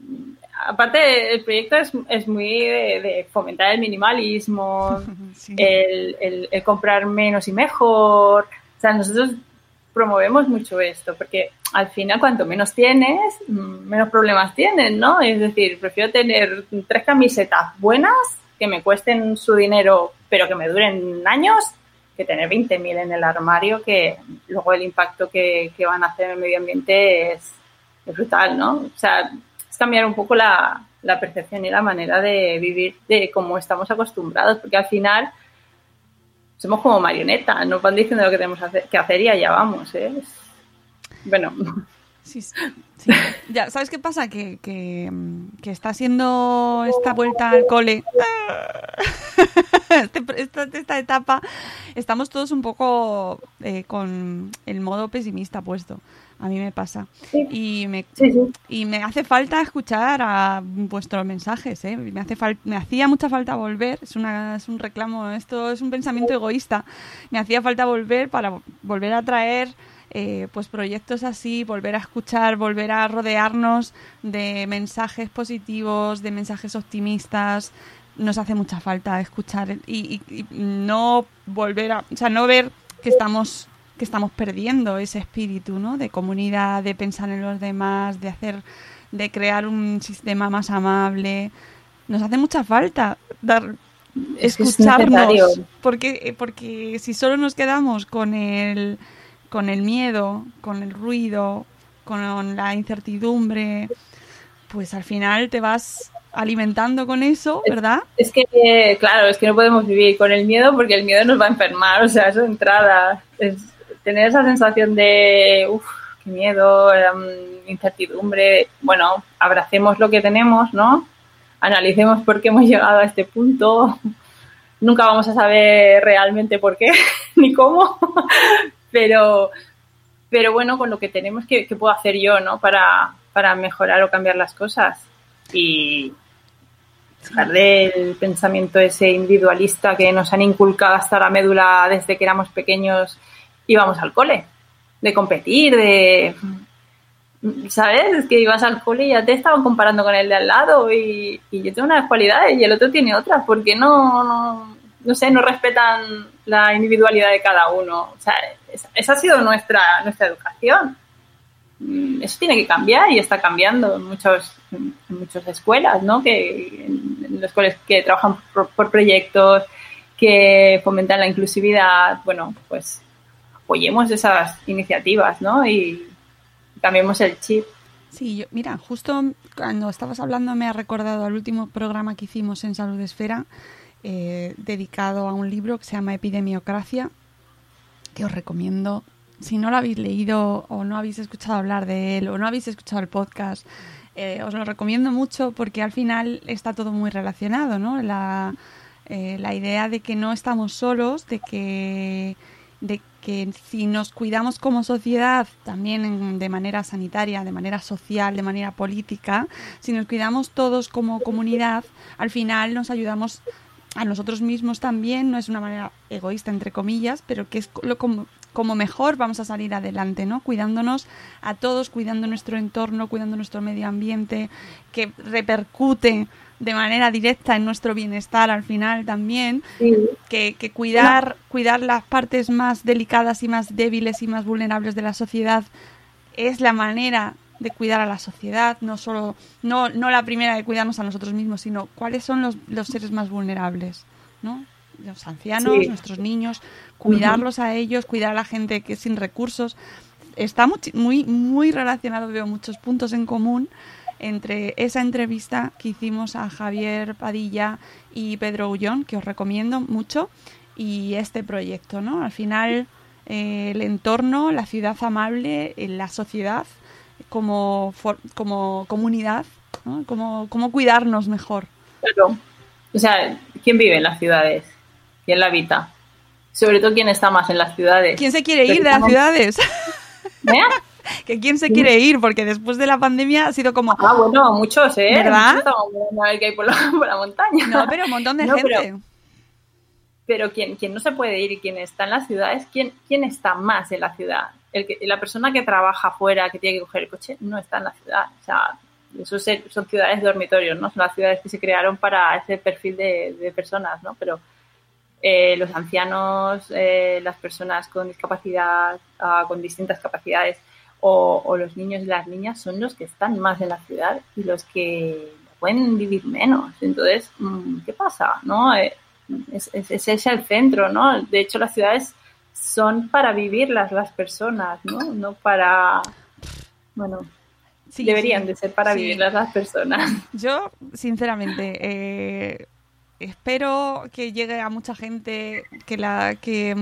aparte el proyecto es, es muy de, de fomentar el minimalismo, sí. el, el, el comprar menos y mejor. O sea, nosotros promovemos mucho esto, porque al final cuanto menos tienes, menos problemas tienes, ¿no? Es decir, prefiero tener tres camisetas buenas que me cuesten su dinero, pero que me duren años, que tener veinte mil en el armario, que luego el impacto que, que van a hacer en el medio ambiente es, es brutal, ¿no? O sea, es cambiar un poco la, la percepción y la manera de vivir de cómo estamos acostumbrados, porque al final somos como marionetas, nos van diciendo lo que tenemos que hacer y allá vamos, ¿eh? Bueno. Sí, sí. Ya, ¿sabes qué pasa? Que, que, que está siendo esta vuelta al cole, este, esta, esta etapa, estamos todos un poco eh, con el modo pesimista puesto. A mí me pasa. Sí. Y, me, sí, sí. y me hace falta escuchar a vuestros mensajes, ¿eh? Me hace fal- me hacía mucha falta volver, es, una, es un reclamo, esto es un pensamiento egoísta. Me hacía falta volver para volver a traer eh, pues proyectos así, volver a escuchar, volver a rodearnos de mensajes positivos, de mensajes optimistas. Nos hace mucha falta escuchar y, y, y no volver a, o sea, no ver que estamos que estamos perdiendo ese espíritu, ¿no? De comunidad, de pensar en los demás, de hacer, de crear un sistema más amable. Nos hace mucha falta dar, es escucharnos, porque porque si solo nos quedamos con el con el miedo, con el ruido, con la incertidumbre, pues al final te vas alimentando con eso, ¿verdad? Es, es que, claro, es que no podemos vivir con el miedo porque el miedo nos va a enfermar, o sea, eso de entrada es tener esa sensación de, uff, qué miedo, um, incertidumbre. Bueno, abracemos lo que tenemos, ¿no? Analicemos por qué hemos llegado a este punto. Nunca vamos a saber realmente por qué ni cómo, pero, pero bueno, con lo que tenemos, ¿qué, qué puedo hacer yo, ¿no? Para, para mejorar o cambiar las cosas y dejar del pensamiento ese individualista que nos han inculcado hasta la médula desde que éramos pequeños y vamos al cole, de competir, de... ¿Sabes? Es que ibas al cole y ya te estaban comparando con el de al lado y, y yo tengo unas cualidades y el otro tiene otras, porque no, no, no sé, no respetan la individualidad de cada uno. O sea, esa, esa ha sido nuestra, nuestra educación. Eso tiene que cambiar y está cambiando en, muchos, en muchas escuelas, ¿no? Que, en los colegios que trabajan por, por proyectos, que fomentan la inclusividad. Bueno, pues apoyemos esas iniciativas, ¿no? Y cambiemos el chip. Sí, yo, mira, justo cuando estabas hablando me ha recordado al último programa que hicimos en Salud Esfera, eh, dedicado a un libro que se llama Epidemiocracia, que os recomiendo. Si no lo habéis leído o no habéis escuchado hablar de él o no habéis escuchado el podcast, eh, os lo recomiendo mucho porque al final está todo muy relacionado, ¿no? La, eh, la idea de que no estamos solos, de que... de que si nos cuidamos como sociedad, también en, de manera sanitaria, de manera social, de manera política, si nos cuidamos todos como comunidad, al final nos ayudamos a nosotros mismos también, no es una manera egoísta, entre comillas, pero que es lo como, como mejor vamos a salir adelante, ¿no? Cuidándonos a todos, cuidando nuestro entorno, cuidando nuestro medio ambiente, que repercute de manera directa en nuestro bienestar al final también, sí. que, que cuidar, cuidar las partes más delicadas y más débiles y más vulnerables de la sociedad es la manera de cuidar a la sociedad, no solo no, no la primera de cuidarnos a nosotros mismos, sino cuáles son los, los seres más vulnerables, ¿no? Los ancianos, sí. nuestros niños, cuidarlos uh-huh. a ellos, cuidar a la gente que es sin recursos. Está muy, muy, muy relacionado, veo muchos puntos en común entre esa entrevista que hicimos a Javier Padilla y Pedro Ullón, que os recomiendo mucho, y este proyecto, ¿no? Al final, eh, el entorno, la ciudad amable, la sociedad como, for, como comunidad, ¿no? Como, como cuidarnos mejor. Claro. O sea, ¿quién vive en las ciudades? ¿Quién la habita? Sobre todo, ¿quién está más en las ciudades? ¿Quién se quiere ir de las ciudades? ¿Eh? Que quién se quiere ir, porque después de la pandemia ha sido como... Ah, bueno, muchos, ¿eh? ¿Verdad? Muchos estamos viendo a ver qué hay por la, por la montaña. No, pero un montón de no, gente. Pero, pero quien, quien no se puede ir y quien está en las ciudades, ¿quién, quién está más en la ciudad? El que, la persona que trabaja fuera, que tiene que coger el coche, no está en la ciudad. O sea, eso se, son ciudades dormitorios, ¿no? Son las ciudades que se crearon para ese perfil de, de personas, ¿no? Pero eh, los ancianos, eh, las personas con discapacidad, uh, con distintas capacidades, O, o los niños y las niñas son los que están más en la ciudad y los que pueden vivir menos. Entonces, ¿qué pasa? ¿No? Es, es, ese es el centro, ¿no? De hecho, las ciudades son para vivirlas las personas, ¿no? No para... Bueno, sí, deberían sí, de ser para sí. vivirlas las personas. Yo, sinceramente, eh, espero que llegue a mucha gente que la... que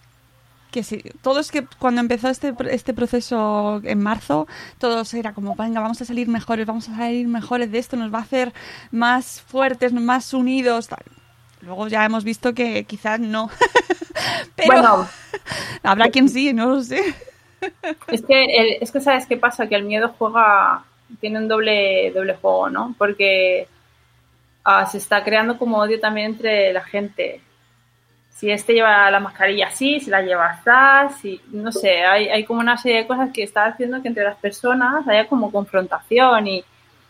que sí, todos que cuando empezó este este proceso en marzo, todos era como, venga, vamos a salir mejores, vamos a salir mejores de esto, nos va a hacer más fuertes, más unidos, tal. Luego ya hemos visto que quizás no. Pero bueno, habrá quien sí, no lo sé. Es que, el, es que ¿sabes qué pasa? Que el miedo juega, tiene un doble, doble juego, ¿no? Porque uh, se está creando como odio también entre la gente. Si este lleva la mascarilla así, si la lleva así, si, no sé, hay, hay como una serie de cosas que está haciendo que entre las personas haya como confrontación y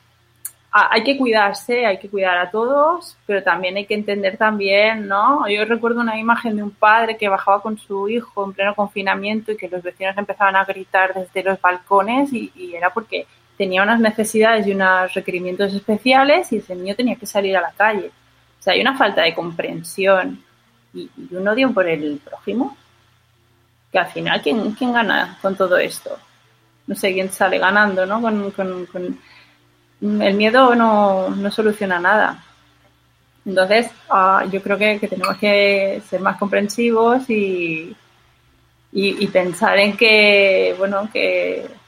a, hay que cuidarse, hay que cuidar a todos, pero también hay que entender también, ¿no? Yo recuerdo una imagen de un padre que bajaba con su hijo en pleno confinamiento y que los vecinos empezaban a gritar desde los balcones y, y era porque tenía unas necesidades y unos requerimientos especiales y ese niño tenía que salir a la calle. O sea, hay una falta de comprensión y un odio por el prójimo, que al final, ¿quién, quién gana con todo esto? No sé quién sale ganando, ¿no? Con, con, con... El miedo no, no soluciona nada. Entonces, uh, yo creo que, que tenemos que ser más comprensivos y, y, y pensar en que, bueno, que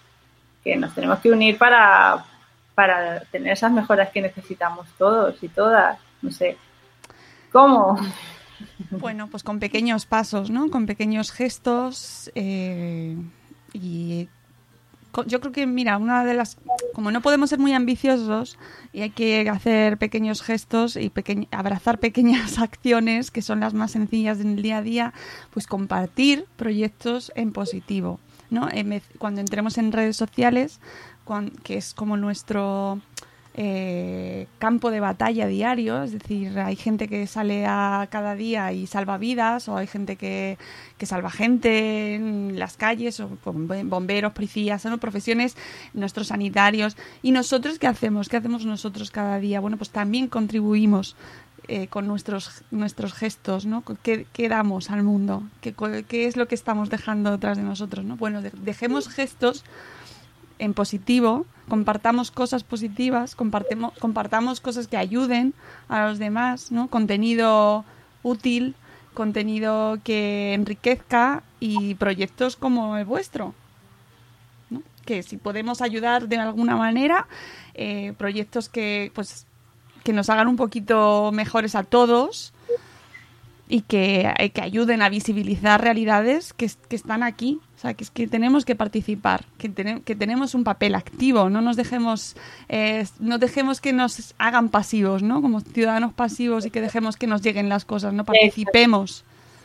que nos tenemos que unir para, para tener esas mejoras que necesitamos todos y todas. No sé, ¿cómo? Bueno, pues con pequeños pasos, ¿no? Con pequeños gestos eh, y con, yo creo que, mira, una de las... Como no podemos ser muy ambiciosos y hay que hacer pequeños gestos y peque, abrazar pequeñas acciones que son las más sencillas del día a día, pues compartir proyectos en positivo, ¿no? Cuando entremos en redes sociales, cuando, que es como nuestro... Eh, campo de batalla diario, es decir, hay gente que sale a cada día y salva vidas, o hay gente que, que salva gente en las calles, o bomberos, policías, ¿no? Profesiones, nuestros sanitarios. ¿Y nosotros qué hacemos? ¿Qué hacemos nosotros cada día? Bueno, pues también contribuimos eh, con nuestros nuestros gestos, ¿no? ¿Qué, qué damos al mundo? ¿Qué, ¿Qué es lo que estamos dejando detrás de nosotros, ¿no? Bueno, de, dejemos gestos en positivo, compartamos cosas positivas, compartemos, compartamos cosas que ayuden a los demás, ¿no? Contenido útil, contenido que enriquezca y proyectos como el vuestro, ¿no? Que si podemos ayudar de alguna manera, eh, proyectos que, pues, que nos hagan un poquito mejores a todos y que, eh, que ayuden a visibilizar realidades que, que están aquí. O sea, que es que tenemos que participar, que, ten, que tenemos un papel activo, no nos dejemos, eh, no dejemos que nos hagan pasivos, ¿no? Como ciudadanos pasivos y que dejemos que nos lleguen las cosas, no participemos.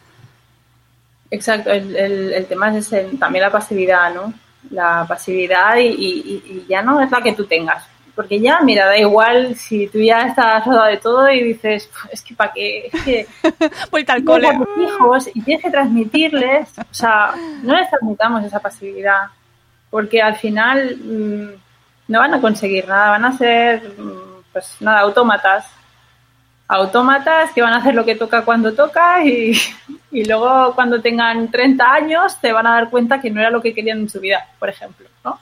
Exacto, el, el, el tema es el, también la pasividad, ¿no? La pasividad y, y, y ya no es la que tú tengas. Porque ya, mira, da igual si tú ya estás rodado de todo y dices, es que para qué, es que vuelta al cole a tus hijos y tienes que transmitirles, o sea, no les transmitamos esa pasividad, porque al final mmm, no van a conseguir nada, van a ser, mmm, pues nada, autómatas, autómatas que van a hacer lo que toca cuando toca y, y luego cuando tengan treinta años te van a dar cuenta que no era lo que querían en su vida, por ejemplo, ¿no?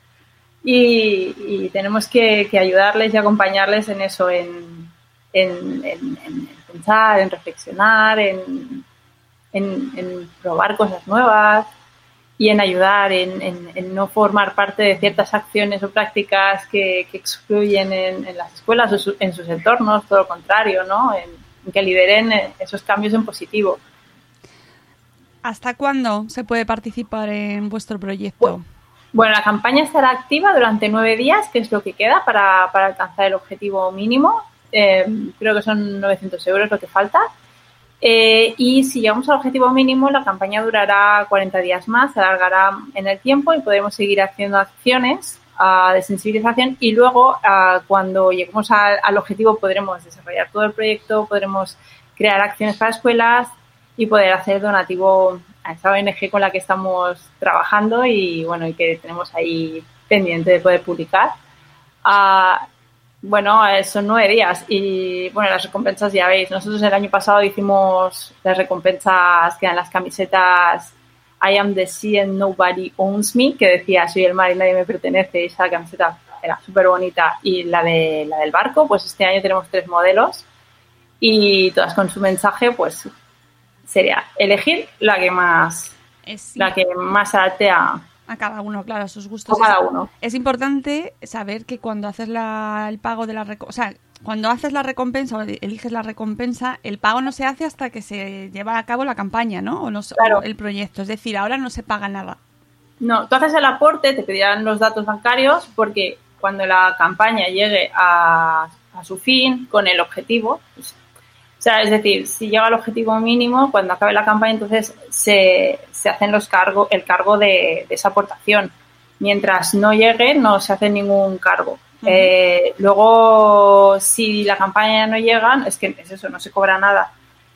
Y, y tenemos que, que ayudarles y acompañarles en eso, en, en, en, en pensar, en reflexionar, en, en, en probar cosas nuevas y en ayudar, en, en, en no formar parte de ciertas acciones o prácticas que, que excluyen en, en las escuelas o su, en sus entornos, todo lo contrario, ¿no? En, en que lideren esos cambios en positivo. ¿Hasta cuándo se puede participar en vuestro proyecto? Bueno, Bueno, la campaña estará activa durante nueve días, que es lo que queda para, para alcanzar el objetivo mínimo. Eh, creo que son novecientos euros lo que falta. Eh, y si llegamos al objetivo mínimo, la campaña durará cuarenta días más, se alargará en el tiempo y podremos seguir haciendo acciones uh, de sensibilización. Y luego, uh, cuando lleguemos a, al objetivo, podremos desarrollar todo el proyecto, podremos crear acciones para escuelas y poder hacer donativo a esa O N G con la que estamos trabajando y bueno y que tenemos ahí pendiente de poder publicar. Uh, bueno, son nueve días y bueno, las recompensas ya veis. Nosotros el año pasado hicimos las recompensas que eran las camisetas I am the sea and nobody owns me, que decía soy el mar y nadie me pertenece. Esa camiseta era súper bonita. Y la de la del barco, pues este año tenemos tres modelos y todas con su mensaje, pues sería elegir la que más es, la que más adapte a, a cada uno, claro, a sus gustos. A cada uno. Es, es importante saber que cuando haces la, el pago de la recompensa, o sea, cuando haces la recompensa o eliges la recompensa, el pago no se hace hasta que se lleva a cabo la campaña, ¿no? O, no, claro. o el proyecto. Es decir, ahora no se paga nada. No, tú haces el aporte, te pedirán los datos bancarios porque cuando la campaña llegue a, a su fin con el objetivo, pues, o sea, es decir, si llega al objetivo mínimo, cuando acabe la campaña, entonces se, se hacen los cargos, el cargo de, de esa aportación. Mientras no llegue, no se hace ningún cargo. Uh-huh. Eh, luego, si la campaña no llega, es que es eso, no se cobra nada.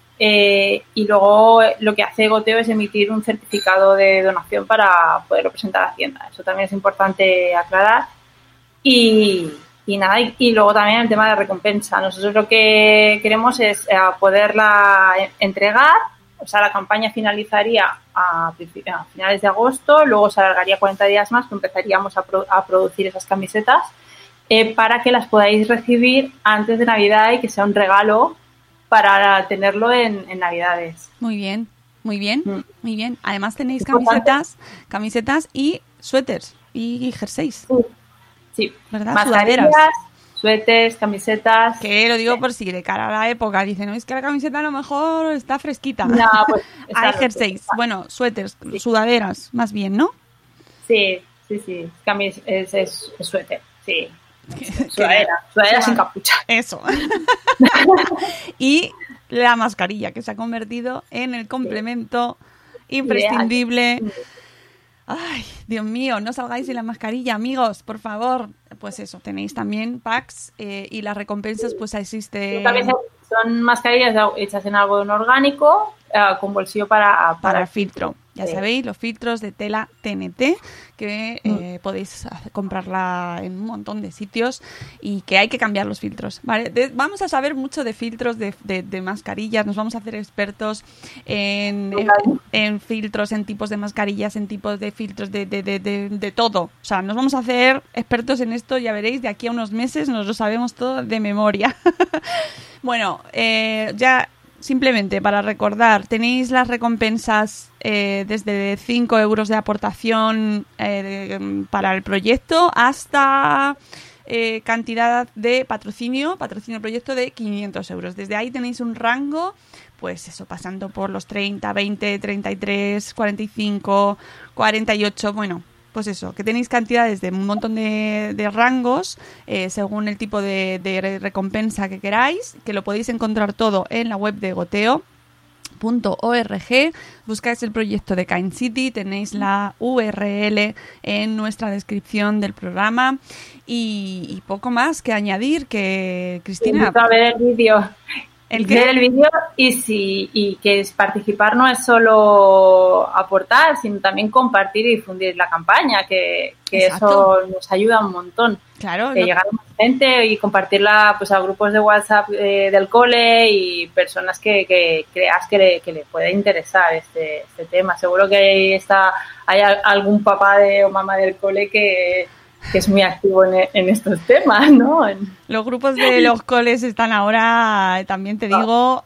Eh, y luego lo que hace Goteo es emitir un certificado de donación para poderlo presentar a Hacienda. Eso también es importante aclarar. Y... Y nada, y, y luego también el tema de recompensa. Nosotros lo que queremos es eh, poderla entregar, o sea, la campaña finalizaría a, a finales de agosto, luego se alargaría cuarenta días más, que empezaríamos a, pro, a producir esas camisetas eh, para que las podáis recibir antes de Navidad y que sea un regalo para tenerlo en, en Navidades. Muy bien, muy bien, mm. muy bien. Además tenéis camisetas, camisetas y suéteres. y jerseys, Sí, sí. ¿verdad? Mascarillas, Sudaderas. suéteres, camisetas. Que lo digo Sí. por si de cara a la época dicen, no, es que la camiseta a lo mejor está fresquita. No, pues, está Hay lo jerseys, que- bueno, suéteres, sudaderas, más bien, ¿no? Sí, sí, sí. Camis es, es, es suéter, sí. Que- Sudadera, sudadera sin Suda- capucha. Eso. Y la mascarilla, que se ha convertido en el complemento imprescindible. Ay, Dios mío, no salgáis sin la mascarilla, amigos, por favor. Pues eso, tenéis también packs eh, y las recompensas, pues existe También son mascarillas hechas en algodón orgánico eh, con bolsillo para, para el filtro. Ya Sí. sabéis, los filtros de tela T N T, que eh, podéis hacer- comprarla en un montón de sitios y que hay que cambiar los filtros. ¿Vale? De- vamos a saber mucho de filtros de, de- de mascarillas, nos vamos a hacer expertos en, en, en filtros, en tipos de mascarillas, en tipos de filtros, de, de, de, de, de todo. O sea, nos vamos a hacer expertos en esto, ya veréis, de aquí a unos meses nos lo sabemos todo de memoria. Bueno, eh, ya... Simplemente para recordar, tenéis las recompensas eh, desde cinco euros de aportación eh, de- para el proyecto hasta eh, cantidad de patrocinio, patrocinio proyecto de quinientos euros. Desde ahí tenéis un rango, pues eso, pasando por los treinta, veinte, treinta y tres, cuarenta y cinco, cuarenta y ocho, bueno... Pues eso, que tenéis cantidades de un montón de, de rangos eh, según el tipo de, de recompensa que queráis, que lo podéis encontrar todo en la web de goteo punto org. Buscáis el proyecto de Kind City, tenéis la U R L en nuestra descripción del programa y, y poco más que añadir, que Cristina... Invito a ver el vídeo. ¿El Ver qué? el vídeo y si y que es participar no es solo aportar, sino también compartir y difundir la campaña, que, que Exacto. eso nos ayuda un montón. Claro, Que lo- llegar a más gente y compartirla pues a grupos de WhatsApp eh, del cole y personas que, que creas que le, que le puede interesar este, este tema. Seguro que ahí está, hay al- algún papá de, o mamá del cole que, que es muy activo en, en estos temas, ¿no? En- los grupos de los coles están ahora, también te digo...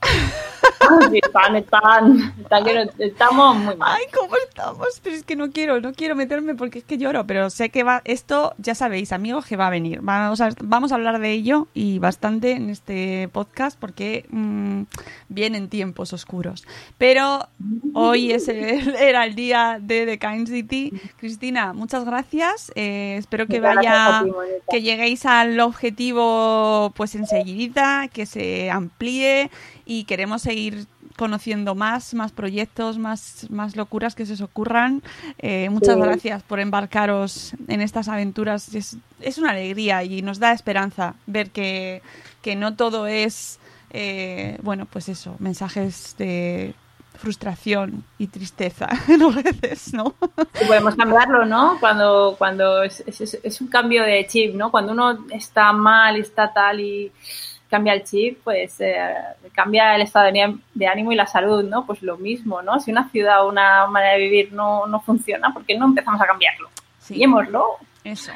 Sí, están, están, están que no- estamos muy mal. Ay, ¿cómo estamos? Pero es que no quiero, no quiero meterme porque es que lloro, pero sé que va, esto ya sabéis, amigos, que va a venir. Vamos a, vamos a hablar de ello y bastante en este podcast porque mmm, vienen tiempos oscuros. Pero hoy es el- era el día de The Kind City. Cristina, muchas gracias. Eh, espero que Muchas vaya, gracias a ti, Mónica. que lleguéis al objetivo pues enseguidita, que se amplíe y queremos seguir conociendo más, más proyectos, más, más locuras que se os ocurran. Eh, muchas Sí. gracias por embarcaros en estas aventuras. Es, es una alegría y nos da esperanza ver que, que no todo es, eh, bueno, pues eso, mensajes de frustración y tristeza a veces, ¿no? Y podemos cambiarlo, ¿no? Cuando, cuando es, es, es un cambio de chip, ¿no? Cuando uno está mal y está tal y cambia el chip, pues eh, cambia el estado de, de ánimo y la salud, ¿no? Pues lo mismo, ¿no? Si una ciudad o una manera de vivir no, no funciona, ¿por qué no empezamos a cambiarlo? Sí. Cambiémoslo. Eso.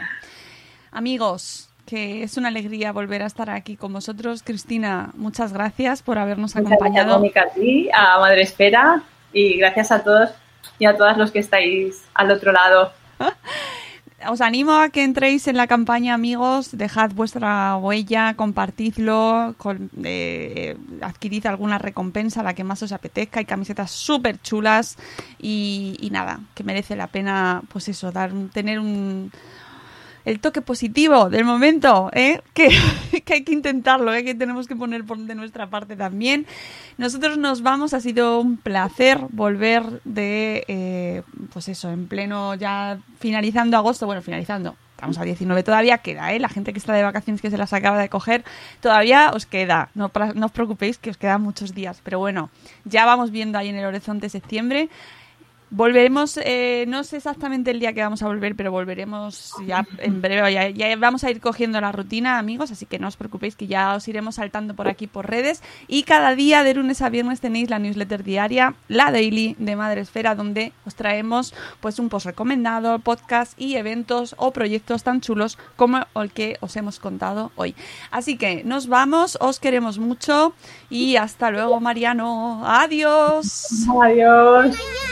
Amigos, que es una alegría volver a estar aquí con vosotros. Cristina, muchas gracias por habernos Muchas gracias, acompañado. Mónica, a ti, a Madre Esfera, y gracias a todos y a todas los que estáis al otro lado. Os animo a que entréis en la campaña, amigos, dejad vuestra huella, compartidlo, con, eh, adquirid alguna recompensa, la que más os apetezca. Hay camisetas súper chulas y, y nada, que merece la pena, pues eso, dar, tener un... el toque positivo del momento, ¿eh? que, que hay que intentarlo, ¿eh? Que tenemos que poner por de nuestra parte también. Nosotros nos vamos, ha sido un placer volver de, eh, pues eso, en pleno ya finalizando agosto, bueno, finalizando, estamos a diecinueve, todavía queda, ¿eh? La gente que está de vacaciones, que se las acaba de coger, todavía os queda, no, pra- no os preocupéis que os quedan muchos días, pero bueno, ya vamos viendo ahí en el horizonte septiembre. Volveremos, eh, no sé exactamente el día que vamos a volver, pero volveremos ya en breve. Ya, ya vamos a ir cogiendo la rutina, amigos, así que no os preocupéis que ya os iremos saltando por aquí por redes. Y cada día, de lunes a viernes, tenéis la newsletter diaria, la daily de Madre Esfera, donde os traemos pues un post recomendado, podcast y eventos o proyectos tan chulos como el que os hemos contado hoy. Así que nos vamos, os queremos mucho y hasta luego, Mariano. Adiós. Adiós. Adiós.